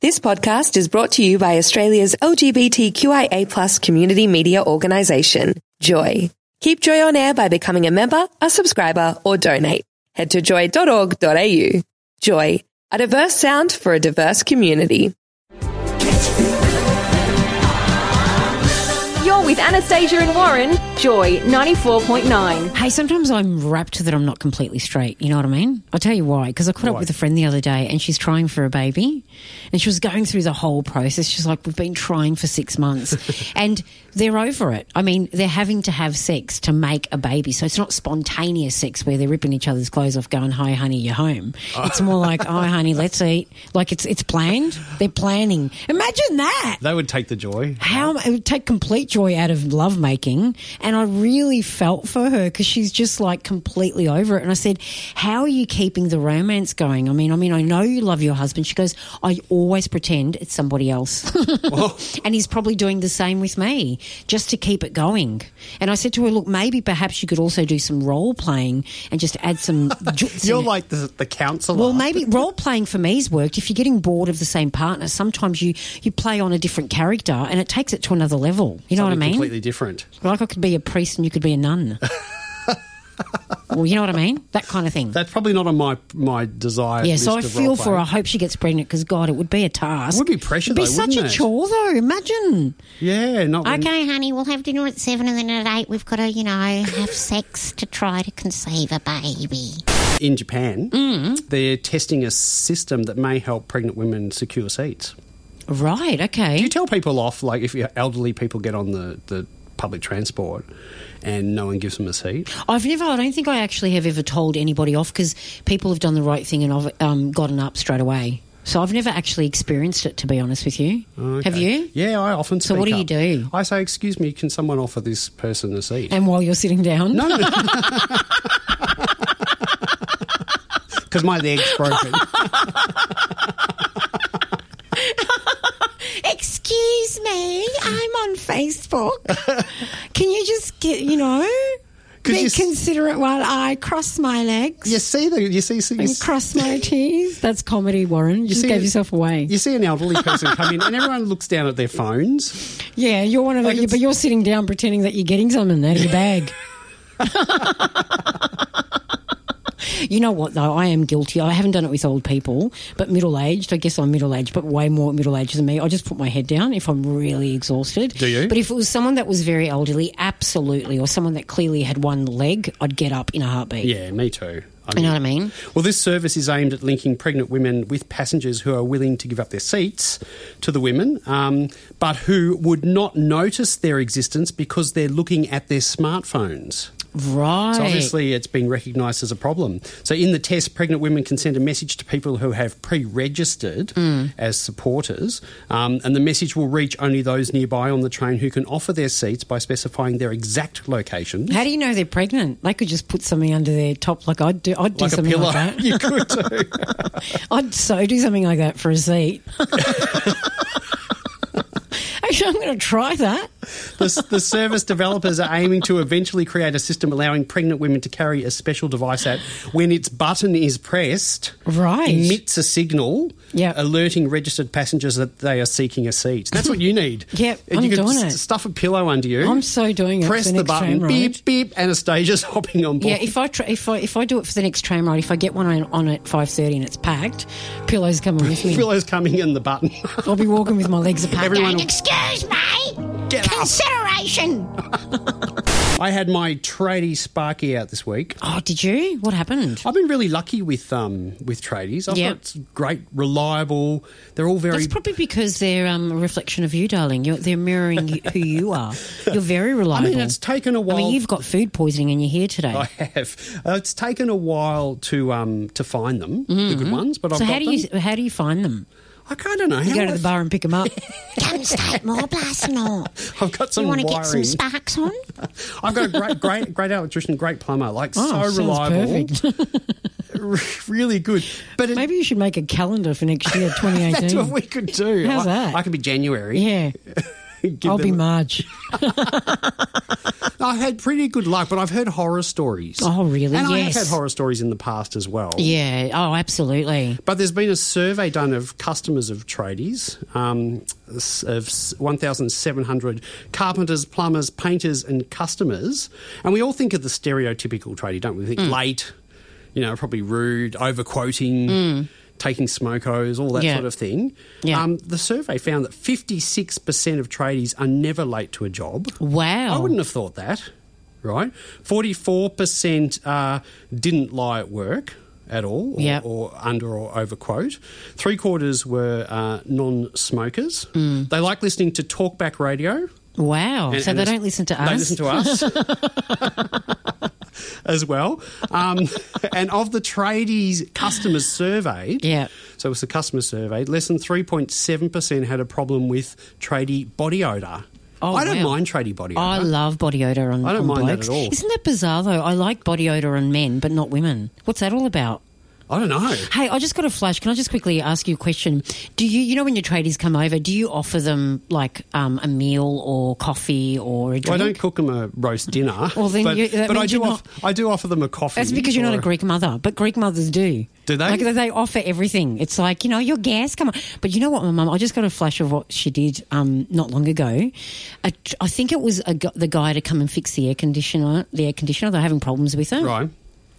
This podcast is brought to you by Australia's LGBTQIA+ community media organisation, Joy. Keep Joy on air by becoming a member, a subscriber, or donate. Head to joy.org.au. Joy, a diverse sound for a diverse community. You're with Anastasia and Warren, Joy 94.9. Hey, sometimes I'm rapt that I'm not completely straight. You know what I mean? I'll tell you why. Because I caught up with a friend the other day and she's trying for a baby and she was going through the whole process. She's like, we've been trying for 6 months and they're over it. I mean, they're having to have sex to make a baby. So it's not spontaneous sex where they're ripping each other's clothes off going, hi, honey, you're home. It's more like, oh, honey, let's eat. Like it's planned. They're planning. Imagine that. That would take the joy. It would take complete joy out of lovemaking, and I really felt for her because she's just like completely over it. And I said, how are you keeping the romance going? I mean, I know you love your husband. She goes, I always pretend it's somebody else. And he's probably doing the same with me just to keep it going. And I said to her, look, maybe perhaps you could also do some role playing and just add some... You're like the counsellor. Well, maybe role playing for me's worked. If you're getting bored of the same partner, sometimes you play on a different character and it takes it to another level. You know what I mean? Completely different. Like I could be a priest and you could be a nun. Well, you know what I mean? That kind of thing. That's probably not on my desire. Yeah, so I feel for her. I hope she gets pregnant because, God, it would be a task. It would be pressure, It'd be though, such a chore, though. Imagine. Yeah, not when... Okay, honey, we'll have dinner at 7 and then at 8 we've got to, have sex to try to conceive a baby. In Japan, they're testing a system that may help pregnant women secure seats. Right, okay. Do you tell people off, like if elderly people get on the public transport and no one gives them a seat? I don't think I actually have ever told anybody off because people have done the right thing and I've gotten up straight away. So I've never actually experienced it, to be honest with you. Okay. Have you? Yeah, I often speak So what do up. you do? I say, excuse me, can someone offer this person a seat? And while you're sitting down? No. Because my leg's broken. Excuse me, I'm on Facebook. Can you just get, be considerate while I cross my legs? You see, and cross my T's. That's comedy, Warren. You just gave yourself away. You see an elderly person come in and everyone looks down at their phones. Yeah, you're one of them, but you're sitting down pretending that you're getting something out of your bag. You know what, though? I am guilty. I haven't done it with old people, but middle-aged. I guess I'm middle-aged, but way more middle-aged than me. I just put my head down if I'm really exhausted. Do you? But if it was someone that was very elderly, absolutely, or someone that clearly had one leg, I'd get up in a heartbeat. Yeah, me too. You know what I mean? Well, this service is aimed at linking pregnant women with passengers who are willing to give up their seats to the women, but who would not notice their existence because they're looking at their smartphones. Right. So obviously it's been recognised as a problem. So in the test, pregnant women can send a message to people who have pre-registered as supporters, and the message will reach only those nearby on the train who can offer their seats by specifying their exact location. How do you know they're pregnant? They could just put something under their top like I'd do like something a pillow. like that. You could too. I'd so do something like that for a seat. Actually, I'm going to try that. The service developers are aiming to eventually create a system allowing pregnant women to carry a special device that, when its button is pressed, emits a signal alerting registered passengers that they are seeking a seat. That's what you need. Yep, and I'm you doing can it. Stuff a pillow under you. I'm so doing it. Press for the the button. Tram Beep, ride. beep. Anastasia's hopping on board. Yeah, if I do it for the next tram ride, if I get one on at 5:30 and it's packed, pillows coming with me. Pillow's coming in the button. I'll be walking with my legs apart. Everyone will- Excuse me! Get up. Consideration! I had my tradie Sparky out this week. Oh, did you? What happened? I've been really lucky with tradies. I've Yep. got great, reliable. They're all very... That's probably because they're a reflection of you, darling. They're mirroring who you are. You're very reliable. I mean, it's taken a while. I mean, you've got food poisoning and you're here today. I have. It's taken a while to find them, the good ones, but I've got them. How do you find them? I kind of know. You go to the bar and pick them up. Come state more, Blasnore. I've got some You want to wiring. get some sparks on? I've got a great electrician, great plumber, so sounds reliable. Perfect. Really good. But Maybe you should make a calendar for next year, 2018. that's what we could do. How's that? I could be January. Yeah. I'll be Marge. I had pretty good luck, but I've heard horror stories. Oh, really? And yes. I have had horror stories in the past as well. Yeah. Oh, absolutely. But there's been a survey done of customers of tradies, of 1,700 carpenters, plumbers, painters and customers. And we all think of the stereotypical tradie, don't we? We think late, probably rude, over-quoting, taking smokos, all that sort of thing. Yeah. The survey found that 56% of tradies are never late to a job. Wow. I wouldn't have thought that, right? 44% didn't lie at work at all, or under or overquote. 3/4 were non-smokers. They like listening to talkback radio. Wow. So they don't listen to us? They listen to us. As well. And of the tradies customers surveyed, so it was the customer survey, less than 3.7% had a problem with tradie body odour. Oh, I don't mind tradie body odour. I love body odour on blokes. I don't mind that at all. Isn't that bizarre, though? I like body odour on men, but not women. What's that all about? I don't know. Hey, I just got a flash. Can I just quickly ask you a question? Do you when your tradies come over, do you offer them like a meal or coffee or a drink? Well, I don't cook them a roast dinner. Well, then but I do offer them a coffee. That's because you're not a Greek mother, but Greek mothers do. Do they? Like they offer everything. It's like, your gas, come on. But you know what, my mum, I just got a flash of what she did not long ago. I think it was the guy to come and fix the air conditioner. They're having problems with it. Right.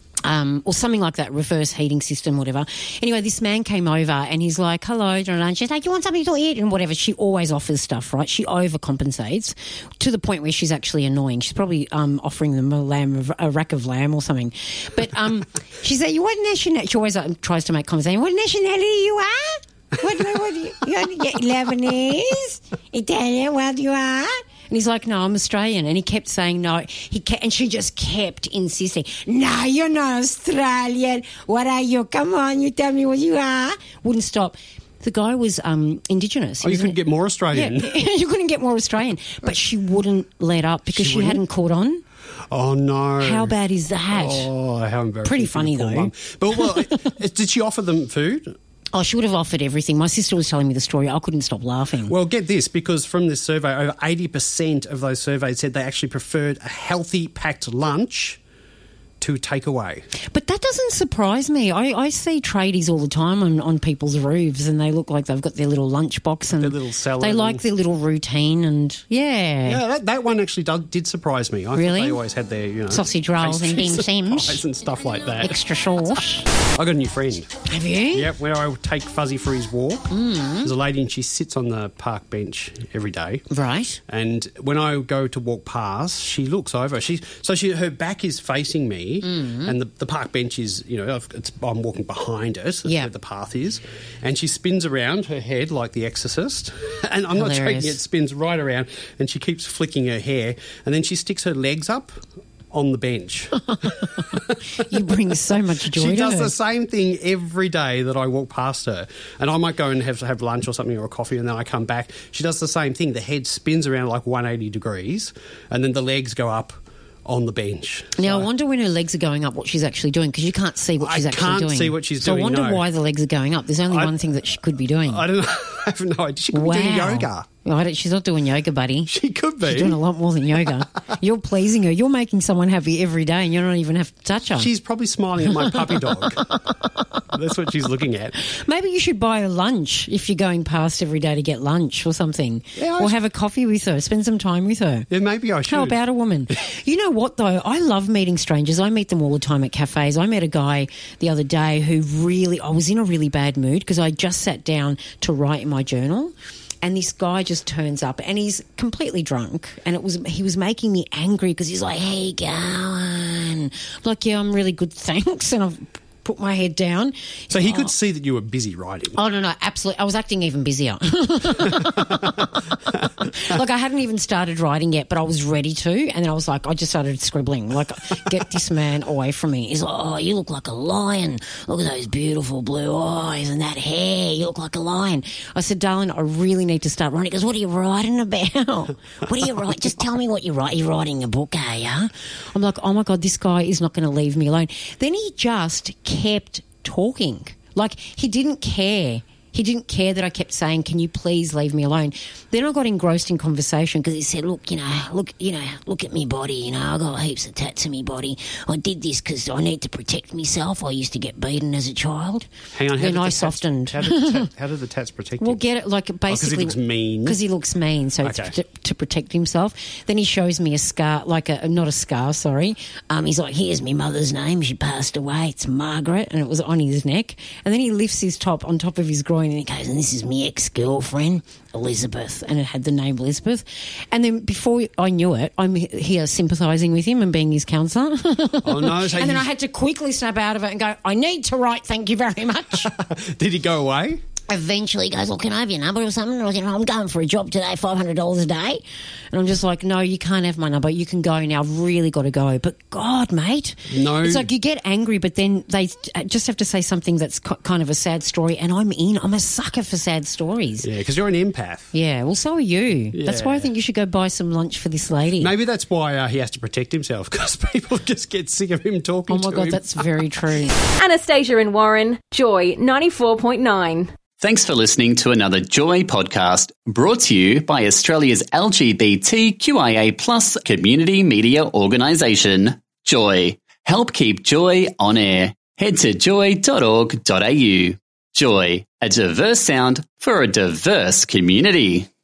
Or something like that, reverse heating system, whatever. Anyway, this man came over and he's like, hello, and she's like, you want something to eat? And whatever. She always offers stuff, right? She overcompensates to the point where she's actually annoying. She's probably offering them a rack of lamb or something. But she said, what nationality? She always tries to make conversation. What nationality you are? What you're Lebanese? Italian? What you are? And he's like, no, I'm Australian. And he kept saying no. And she just kept insisting, no, you're not Australian. What are you? Come on, you tell me what you are. Wouldn't stop. The guy was Indigenous. You couldn't get more Australian. Yeah, you couldn't get more Australian. But she wouldn't let up because she hadn't caught on. Oh, no. How bad is that? Oh, how embarrassing. Pretty funny, though. Mum. But, did she offer them food? Oh, she would have offered everything. My sister was telling me the story. I couldn't stop laughing. Well, get this, because from this survey, over 80% of those surveyed said they actually preferred a healthy packed lunch to takeaway. But that doesn't surprise me. I see tradies all the time on people's roofs and they look like they've got their little lunchbox and their little salad. They like their little routine and, Yeah, that one actually did surprise me. I thought they always had their, sausage rolls and dim sims. And stuff like that. Extra sauce. I got a new friend. Have you? Yep, where I take Fuzzy for his walk. There's a lady and she sits on the park bench every day. Right. And when I go to walk past, she looks over. Her back is facing me and the park bench is, I'm walking behind it, where the path is. And she spins around her head like the Exorcist. And I'm not joking, it spins right around and she keeps flicking her hair and then she sticks her legs up on the bench. You bring so much joy to her. She does the same thing every day that I walk past her. And I might go and have lunch or something or a coffee and then I come back. She does the same thing. The head spins around like 180 degrees and then the legs go up on the bench. Now, I wonder when her legs are going up what she's actually doing because you can't see what she's actually doing. I can't see what she's doing, So I wonder why the legs are going up. There's only one thing that she could be doing. I don't know. I have no idea. She could be doing yoga. She's not doing yoga, buddy. She could be. She's doing a lot more than yoga. You're pleasing her. You're making someone happy every day and you don't even have to touch her. She's probably smiling at my puppy dog. That's what she's looking at. Maybe you should buy her lunch if you're going past every day to get lunch or something. Yeah, or have a coffee with her. Spend some time with her. Yeah, maybe I should. How about a woman? You know what, though? I love meeting strangers. I meet them all the time at cafes. I met a guy the other day who I was in a really bad mood because I just sat down to write in my journal. And this guy just turns up and he's completely drunk and he was making me angry because he's like, hey, going? I'm like, yeah, I'm really good, thanks. And I've put my head down. So he could see that you were busy writing. Oh, no, absolutely. I was acting even busier. Like, I hadn't even started writing yet, but I was ready to. And then I was like, I just started scribbling. Like, get this man away from me. He's like, oh, you look like a lion. Look at those beautiful blue eyes and that hair. You look like a lion. I said, darling, I really need to start writing. He goes, what are you writing about? What are you writing? Just tell me what you write. You're writing a book, are you? I'm like, oh, my God, this guy is not going to leave me alone. Then he just kept talking. Like, he didn't care. He didn't care that I kept saying, can you please leave me alone? Then I got engrossed in conversation because he said, look at me body, I got heaps of tats in me body. I did this because I need to protect myself. I used to get beaten as a child. Hang on, then I softened. How did the tats protect you? Well, get it, like basically... Because he looks mean. Because he looks mean, so it's to protect himself. Then he shows me a scar, not a scar, sorry. He's like, here's my mother's name. She passed away. It's Margaret, and it was on his neck. And then he lifts his top on top of his groin and he goes, and this is my ex-girlfriend, Elizabeth, and it had the name Elizabeth. And then before I knew it, I'm here sympathising with him and being his counsellor. Oh, no. So and then I had to quickly snap out of it and go, I need to write thank you very much. Did he go away? Eventually he goes, well, can I have your number or something? Or, I'm going for a job today, $500 a day. And I'm just like, no, you can't have my number. You can go now. I've really got to go. But God, mate. No. It's like you get angry, but then they just have to say something that's kind of a sad story. And I'm a sucker for sad stories. Yeah, because you're an empath. Yeah, well, so are you. Yeah. That's why I think you should go buy some lunch for this lady. Maybe that's why he has to protect himself, because people just get sick of him talking to him. Oh, my God, that's very true. Anastasia and Warren, Joy 94.9. Thanks for listening to another Joy podcast brought to you by Australia's LGBTQIA+ community media organisation, Joy. Help keep Joy on air. Head to joy.org.au. Joy, a diverse sound for a diverse community.